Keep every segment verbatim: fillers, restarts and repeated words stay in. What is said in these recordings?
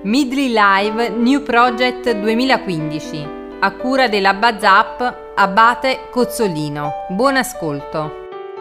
Midley Live New Project duemilaquindici, a cura della Buzz Up Abate Cozzolino. Buon ascolto.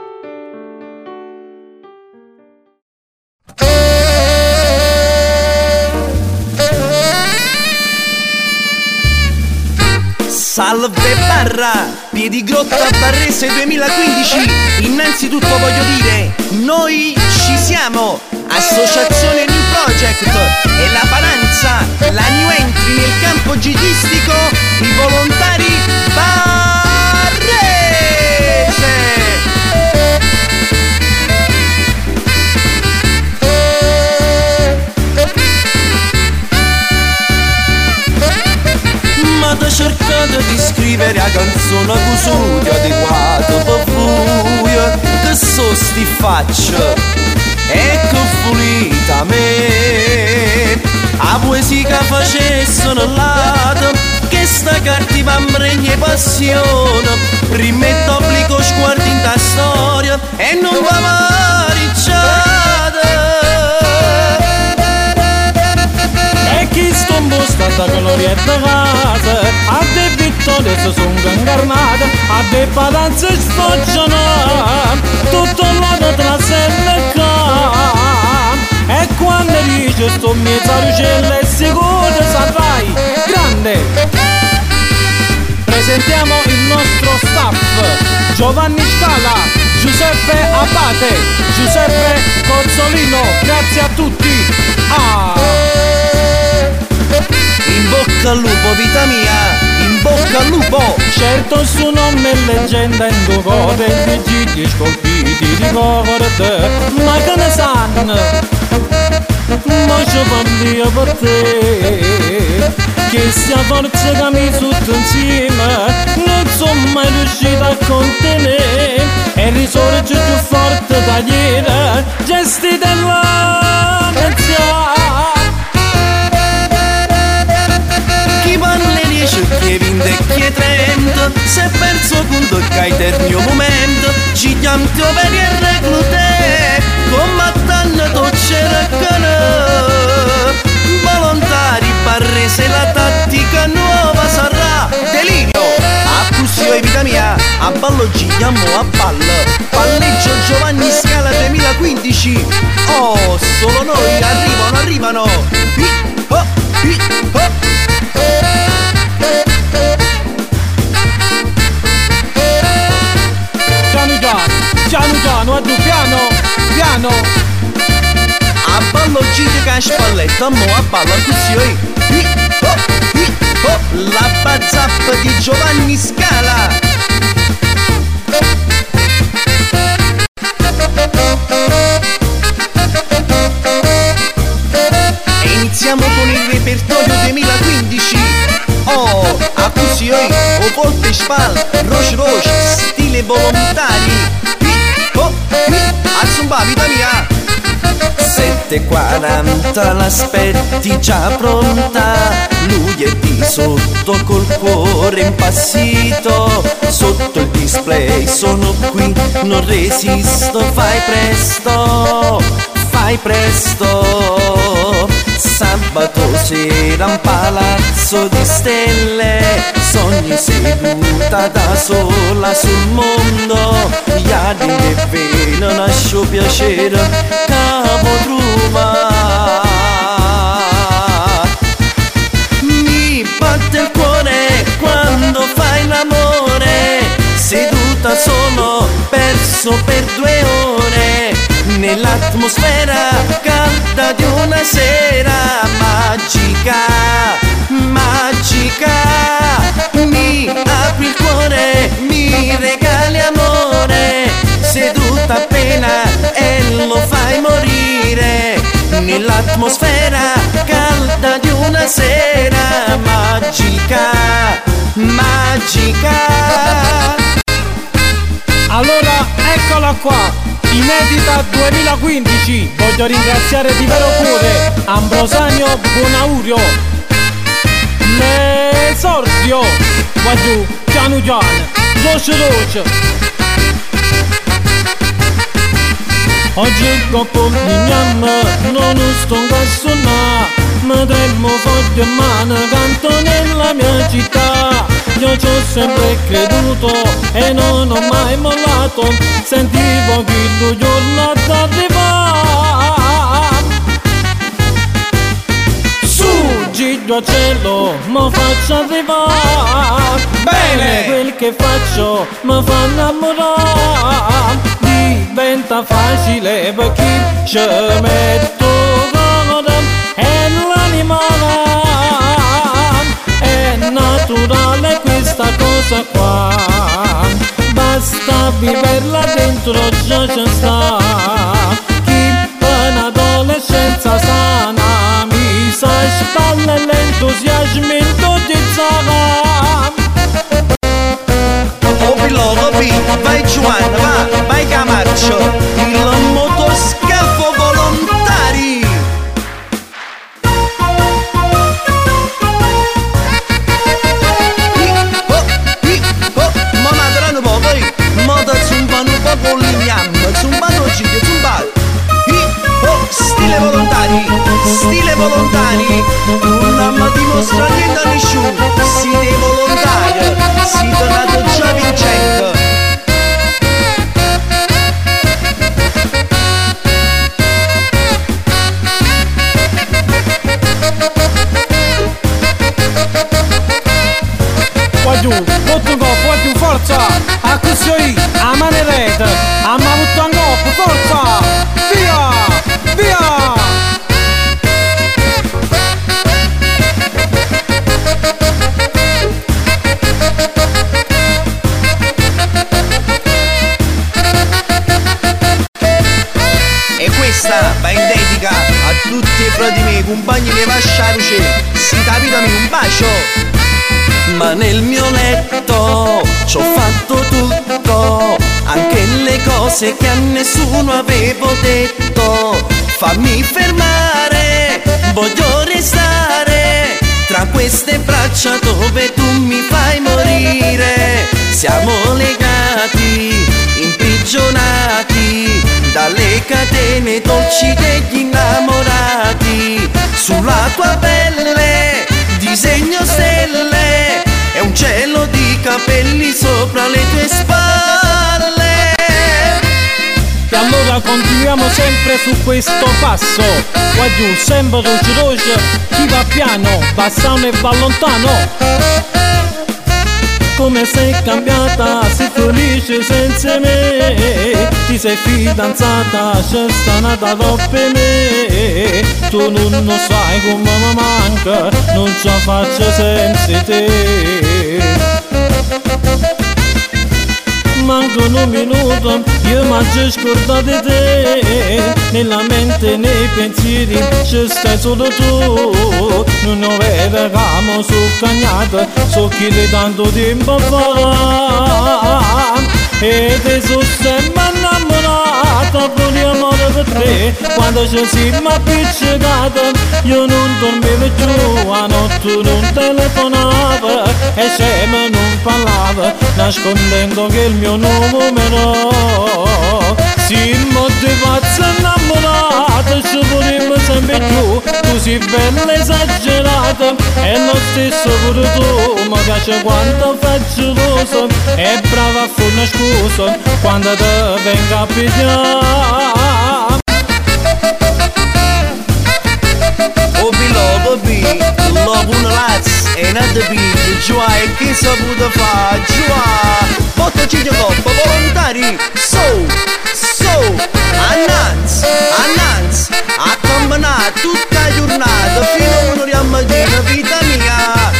Salve barra, Piedigrotta Barrese duemilaquindici. Innanzitutto voglio dire, noi ci siamo, Associazione New Project e la Pananza, la new entry nel campo gigistico, i volontari Barrese. Ma ti cercato di scrivere la canzone così adeguata per voi, che so sti faccia e che pulita a me. A poesia che facesse nell'ato, che sta cattiva mregna e passione, rimetto obbligo sguardi in ta storia e non va maricciata. E chi stombo sta da glorietta casa, a de vittorie si sono incarnate, a de patanze sfoggiano, tutto il lato tra selle e e quando dice sto mezzo uccello è sicuro saprai, grande! Presentiamo il nostro staff: Giovanni Scala, Giuseppe Abate, Giuseppe Cozzolino, grazie a tutti! Ah! In bocca al lupo vita mia, in bocca al lupo! Certo il suo nome è leggenda in due code, di gigli scolpiti di corde, ma che ne sanno? Ma ci parli per te, che sia forza che mi sotto insieme, non sono mai riuscita a contenere, e risorge più forte da ieri, gesti della nazione. Chi parla dice che vinde e chi trenta, se perso conto che hai eternio momento, ci chiamo per il reclute, combattendo docce raccana. Volontari Barrese, la tattica nuova sarà delirio. A Cusio e vita mia, a ballo gigliamo a ballo, palleggio Giovanni Scala duemilaquindici. Oh, solo noi arrivano, arrivano. Hi, ho, hi, ho. Piano piano, piano piano, addu, piano, piano. A ballo gigli che a spalletta, mo a ballo così, oi. Hi, ho, hi, ho. La Buzz Up di Giovanni Scala. E iniziamo con il repertorio duemilaquindici. Oh, a così, oi. O volte spal, roche roche, stile volontari. Hi, ho, hi. A zumba, vita mia. sette e quaranta l'aspetti già pronta, lui è di sotto col cuore impassito, sotto il display sono qui, non resisto, fai presto, fai presto. Sabato sera un palazzo di stelle, sogni seduta da sola sul mondo, iadi e vena nascio piacere, capo trova. Mi batte il cuore quando fai l'amore, seduta solo, perso per due ore, nell'atmosfera calda di una sera magica, magica. Mi apri il cuore, mi regali amore, seduta appena e lo fai morire, nell'atmosfera calda di una sera magica, magica. Allora eccola qua, inedita duemilaquindici. Voglio ringraziare di vero cuore Ambrosanio Buonaurio, l'esordio, guarda, piano piano, roce roce. Oggi dopo mi chiama, non sto a suonare, mi tremo forte in mano, canto nella mia città. Io ci ho sempre creduto e non ho mai mollato, sentivo che il giorno arriva. Su, Giglio a cielo, mi faccio arrivare. Bene! Quel che faccio mi fa innamorare. Diventa facile per chi ci metto comodo e l'animale. È naturale questa cosa qua, basta viverla dentro già ci sta. Chi in adolescenza sana mi sa spalle l'entusiasmo di zara. Oh pilota, vai Giovanna, va, vai Camarcio, il motoscafo volontari. Oh, oh, ma manderanno un po', poi, ma da zumbano un po' con l'ignam, zumbano giglio, zumbano. Oh, stile volontari, stile volontari, non mi dimostra niente a nessuno, siete volontari, siete nato già vincente. Qua giù, tutto go, qua giù, forza! A così, a manerete, a ma butto un forza! Via! Via! E questa va in dedica a tutti i frati miei, compagni di Vasciaruce, si capitami un bacio! Ma nel mio letto ci ho fatto tutto, anche le cose che a nessuno avevo detto. Fammi fermare, voglio restare tra queste braccia dove tu mi fai morire. Siamo legati, imprigionati dalle catene dolci degli innamorati. Sulla tua pelle disegno stelle e un cielo di capelli sopra le tue spalle. E allora continuiamo sempre su questo passo. Qua giù sempre dolce dolce, chi va piano, va sano e va lontano. Come sei cambiata, sei felice senza me. Ti sei fidanzata, c'è sta nata per me. Tu non lo sai come mi manca, non ce la faccio senza te. Manco un minuto, io mangio scordato di te. Nella mente, nei pensieri, ci stai solo tu. Non ho vedevamo su cagnata, so chi di tanto tempo fa. E te sono sempre innamorata, poliamore per te. Quando ci siamo appiccicati, io non dormivo più, a notte non telefonavo e scemo non parlava, nascondendo che il mio numero. Siamo di pazzi innamorati, ci vorremmo sempre più. Tu sei bella esagerata e lo stesso pure tu. Mi piace quando faccio l'uso e brava a fare una scusa quando te venga a pigliare. Oh pilota, love una lazza e non ti pigli, giù e chi saputo fa, giù botta ciglio coppa, volontari, so, so, annanzi, annanzi, a camminare tutta la giornata fino a un'ora a mattina, vita mia.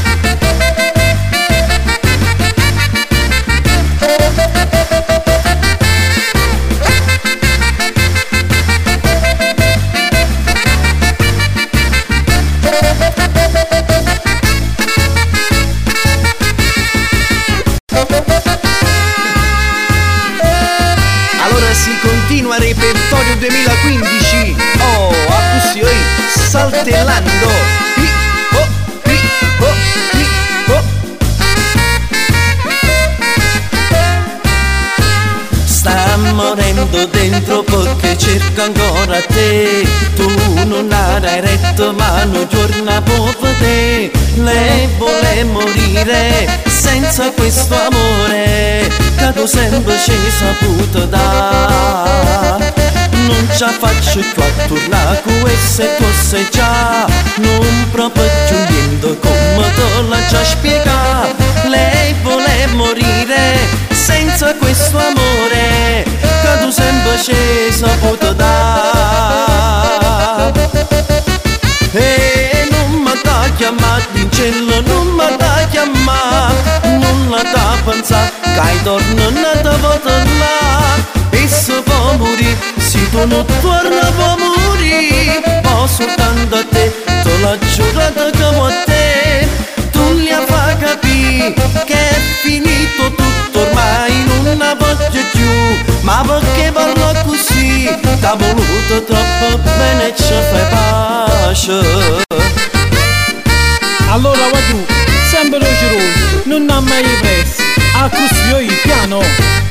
Continua repertorio duemilaquindici. Oh, a così, saltellando. Hi, oh, hi, oh, hi, oh. Sta morendo dentro perché cerca ancora te. Tu non hai retto ma non torna può vedere. Lei vuole morire senza questo amore che tu sempre ci hai saputo dare. Non ce la faccio più a tornare con queste cose già, non proprio più niente come te l'ha già spiegato. Lei vuole morire senza questo amore che tu sempre ci hai saputo dare. E non mi da chiamare in cielo, non mi da chiamare, non la da pensare che hai tornato a votare là. E se può morire, se tu non torna può morire, ma soltanto a te, te l'ho giurato che a te, tu gli fai capire che è finito tutto ormai, non la voglio più, ma perché parlo così, t'ha voluto troppo bene e ci fai pace. Allora va tu, sempre roci non ha mai preso, a così io piano.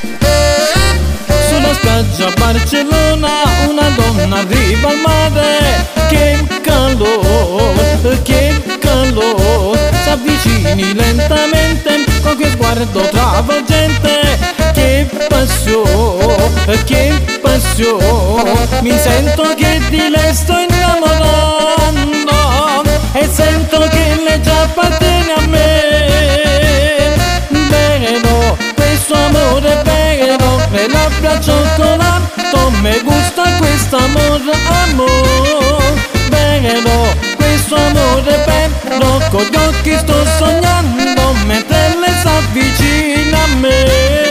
Sulla spiaggia a Barcellona una donna arriva al mare. Che calore, che calore, s'avvicini lentamente con quel sguardo travolgente. Che passione, che passione, mi sento che di lei sto innamorando e sento che lei già appartiene a me. Vero, questo amore è vero, le labbra cioccolato, mi gusta questo amore, amore. Vero, questo amore è vero, con gli occhi sto sognando mentre lei s'avvicina a me.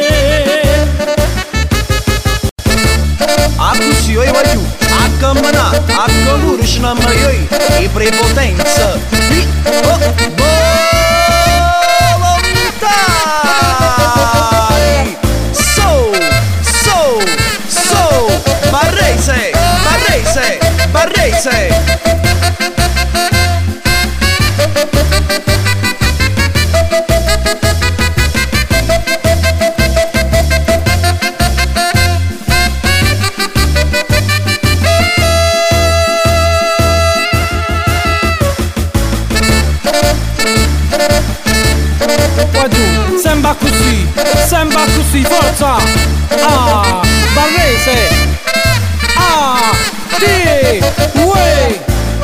A così io voglio, a camminare, a colore ce n'ho io, e prepotenza, di volontari. So, so, so, Barrese, Barrese, Barrese. Sembra così, sembra così, forza! Ah, Barrese! Ah, ti, uè!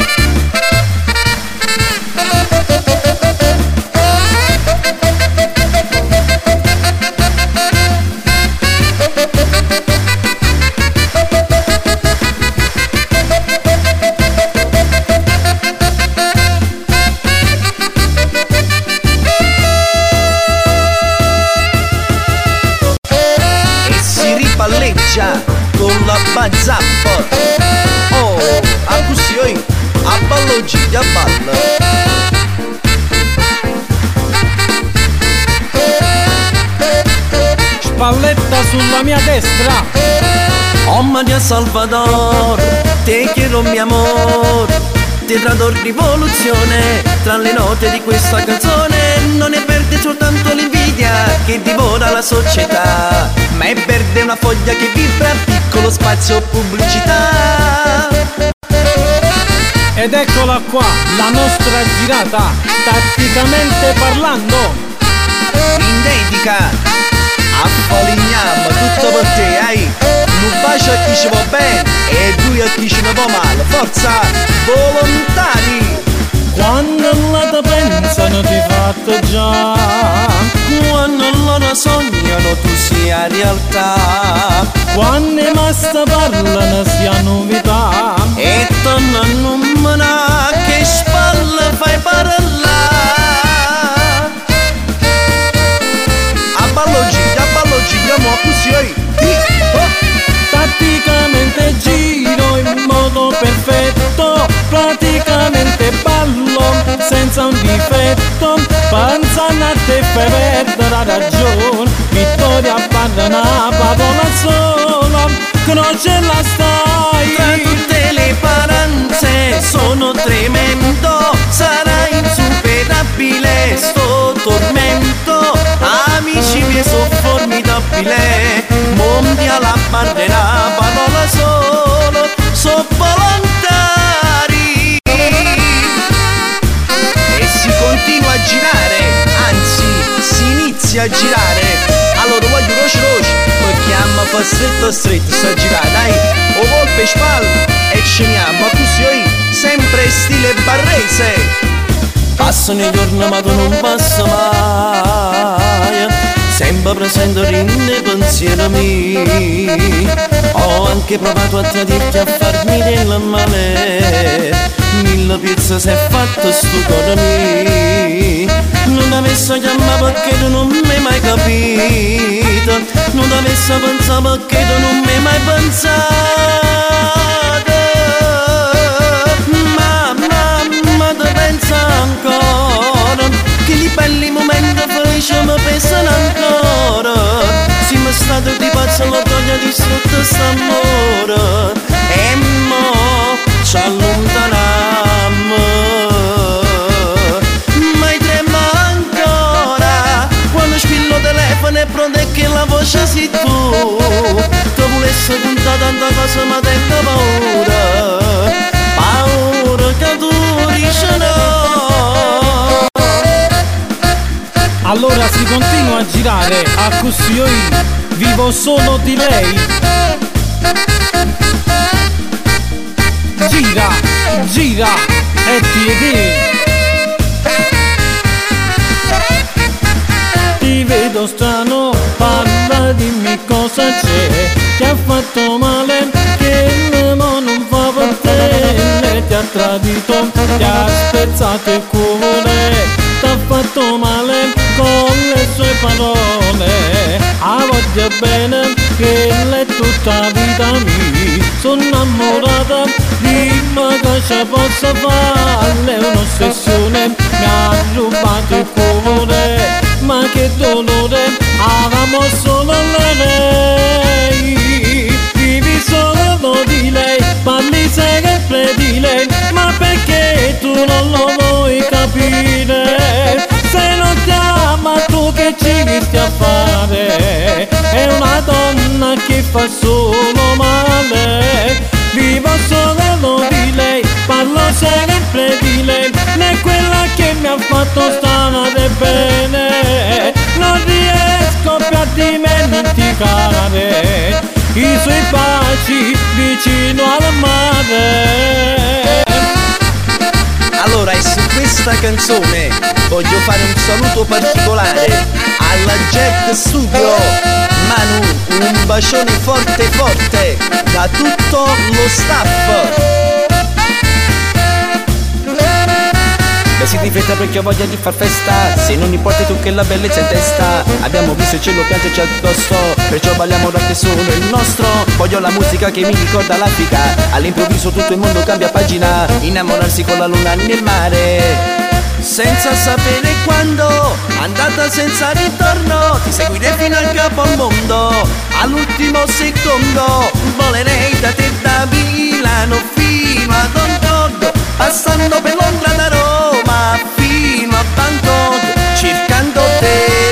Con la bazzappa, oh, a così io, a ballo gigi, a ballo. Spalletta sulla mia destra. Oh Maria Salvador, te quiero mi amor, ti tradò rivoluzione, tra le note di questa canzone non è verde soltanto l'invidia che divora la società, ma è verde una foglia che vibra, piccolo spazio pubblicità. Ed eccola qua, la nostra girata, tatticamente parlando, in dedica a Polignam, tutto per te, hai un bacio a chi ci va bene e due a chi ci va male, forza, volontari. Quando loro pensano di fatto già, quando loro sognano tu sia realtà, quando i masta parlano sia novità, e tornano a che spalle fai parlare. A ballo giro, a ballo giro, mo così oh. Tatticamente giro in modo perfetto, praticamente ballo senza un difetto, pensando a te fai perdere la ragione, vittoria parla una parola sola, che non ce la stai. Tra tutte le paranze sono tremendo, sarà insuperabile sto tormento, amici miei so formidabile, mondiale a bandera, parola solo, so volontari. stretto stretto sta girata, dai, o volpe spalle e sceniamo, così io, sempre stile barrese. Passano i giorni ma tu non passa mai, sempre presente nei pensieri miei. Ho anche provato a tradirti, a farmi del male, mille pizze si è fatto sto cuore mio. Non t'avessi chiamato perché tu non mi hai mai capito, non t'avessi pensato perché tu non mi hai mai pensato. Ma ti pensa ancora che i belli momenti felici mi pesano ancora. Siamo stati di pazzo, la voglia distrutta st'amore, e mo ci allontaniamo. Ma trema ancora quando spillo telefono e pronto è che la voce sei tu. Tu volessi contare tanta cosa ma tengo paura, paura che tu dici no. Allora si continua a girare, a così io vivo solo di lei. Gira, gira e ti Ti vedo strano, parla, dimmi cosa c'è. Ti ha fatto male, che mo non fa per te. Ti ha tradito, ti ha spezzato il cuore. T'ha fatto male con le sue parole. A voglio bene che lei tutta vita mia. Sono innamorata, dimmi cosa posso fare. Un'ossessione mi ha rubato il cuore, ma che dolore, avevamo solo lei. Vivi solo di lei, parli sempre di lei, ma perché tu non lo vuoi capire? Se non ti ama tu che ci visti a fare? È una donna che fa solo male. Vivo solo di lei, parlo sempre di lei, è quella che mi ha fatto stare bene. Non riesco più a dimenticare i suoi baci vicino al mare. Allora, e su questa canzone voglio fare un saluto particolare alla Jet Studio. Manu, un bacione forte forte da tutto lo staff. Beh, si rifletta perché ho voglia di far festa, se non importa tu che la bellezza in testa. Abbiamo visto il cielo piangerci addosso, perciò balliamo rock che solo il nostro. Voglio la musica che mi ricorda l'Africa, all'improvviso tutto il mondo cambia pagina. Innamorarsi con la luna nel mare, senza sapere quando, andata senza ritorno. Ti seguirei fino al capomondo, all'ultimo secondo. Volerei da te da Milano fino ad Hong Kong, passando per Londra da Roma fino a Bangkok, cercando te.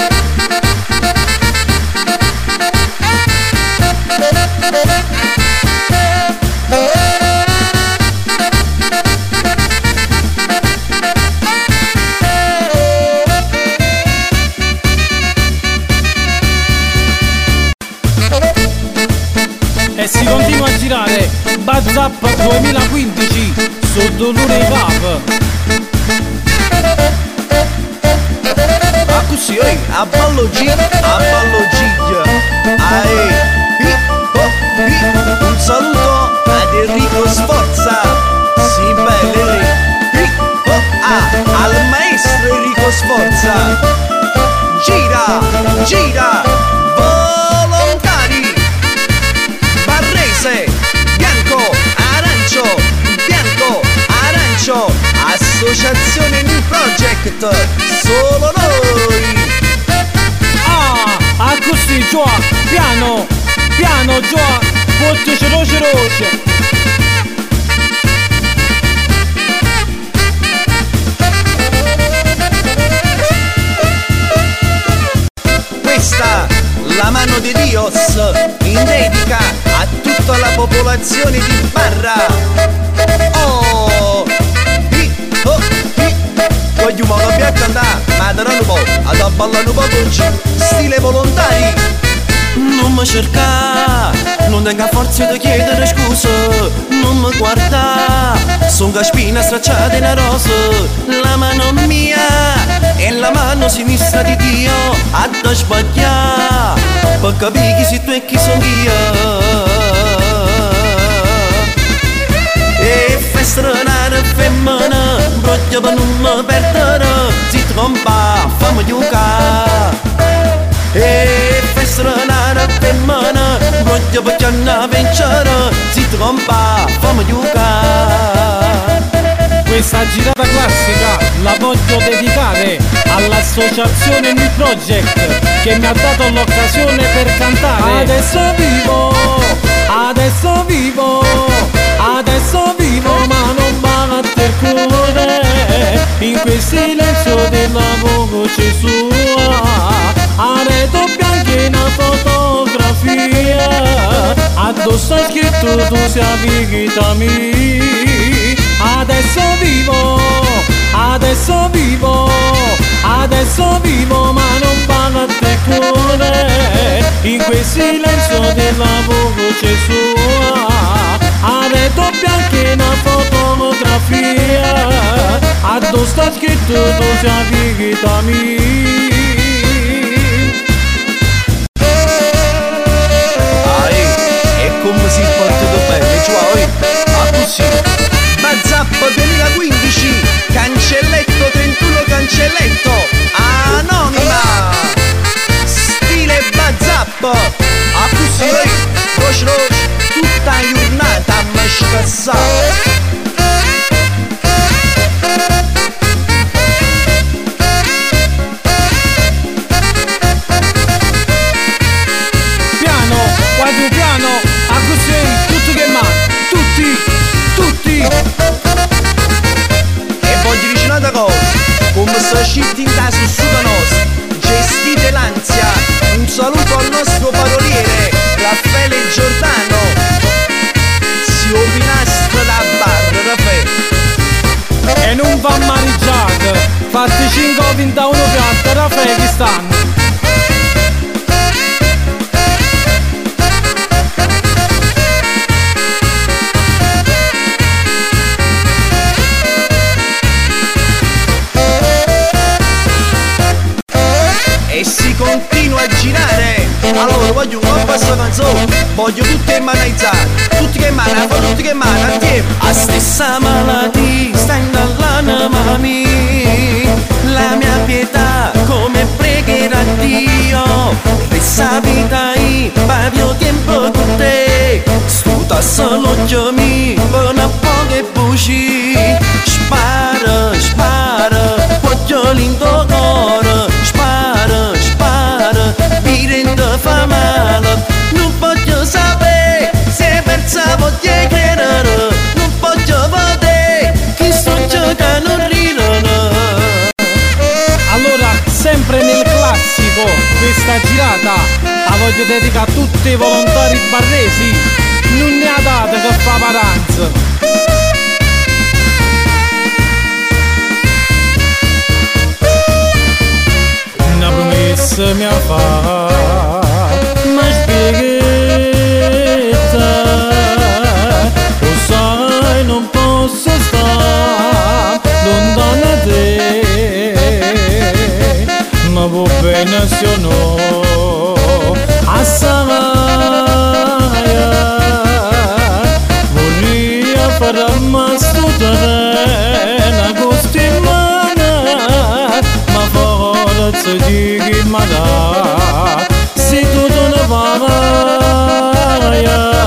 E si continua a girare Buzz Up duemilaquindici su Dolore Pub. Ma così, oi, a ballo G, a ballo G. Ai, pi, oh, pi. Un saluto ad Enrico Sforza. Sì, bello, pi, oh, ah, al maestro Enrico Sforza. Gira, gira, volontari. Barrese, bianco, arancio, bianco, arancio. Associazione New Project, solo noi. Ah, a così, già, piano, piano, già, portici roce roce. Questa, la mano di Dios, in dedica a tutta la popolazione di Barra. Oh, hi, oh, hi. Voglio ma non abbiamo cantato, ma daranno un po', ad ballare un po' oggi, stile volontari. non mi cerca, non tengo forza di chiedere scusa, non mi guarda, sono caspina stracciata in rosa, la mano mia e la mano sinistra di Dio a te sbagliare, per capire chi sei tu e chi sono io. E fai strenare femmina, broglia per non mi perdere, si tromba, fammi giocare. E fai strenare femmina, broglia per chi non vincere, si tromba, fammi giocare. Questa girata classica la voglio dedicare all'associazione New Project che mi ha dato l'occasione per cantare. Adesso vivo, adesso vivo, adesso vivo ma non batte il cuore in quel silenzio della voce sua. Arredo bianco in una fotografia, addosso è scritto tu sei vita mia. Adesso vivo, adesso vivo, adesso vivo ma non batte il cuore in quel silenzio della voce sua. Arredo bianco in una fotografia, addosso è scritto tu sei vita mia. Come si porta bene, cioè, ah così. Bazzap duemilaquindici, cancelletto trentuno cancelletto, anonima, stile Bazzap, ah così, roce roce, tutta giornata a me scassare. Come sta scitti in casa su da nos, gestite l'ansia, un saluto al nostro paroliere Raffaele Giordano, si opinastra da bar, Raffaele. E non va mangiato, fatti cinque vinta uno piatto, Raffaele che stanno. E si continua a girare. Allora voglio un po' questa canzone, voglio tutte emanizzate, tutti che emanano, tutti che emanano assieme. A stessa malattia sta indall'anima mia, la mia pietà come pregherà Dio, questa vita io paio tempo con te, stuta solo l'occhio mio per una poche bugie, spara, spara, voglio lindo cuore, spara, spara, mi rende fa male, non voglio sapere se persa voglio credere, non voglio vedere chi sto giocando ridere. Allora, sempre nel classico, questa girata la voglio dedicare a tutti i volontari barresi, non ne ha data che fa paranza. Una promessa mi ha fatto, ma spiegata, lo sai non posso stare lontano da te, ma va bene se o no, assai vorrei farmi sto terreno con mano, ma forza di chi mi dà, se tu non vai,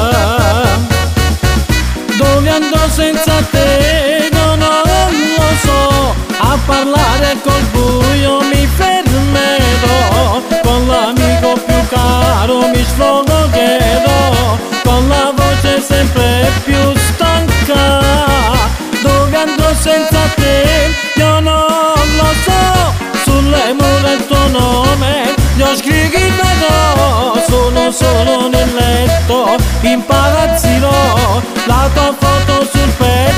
dove andò senza te non lo so, a parlare col buio mi fermerò, con l'amico più caro mi sfogherò, con la voce sempre più stanca, dove andrò senza te io non lo so, sulle mura il tuo nome io scriverò, sono solo nel letto impazzirò, la tua foto sul petto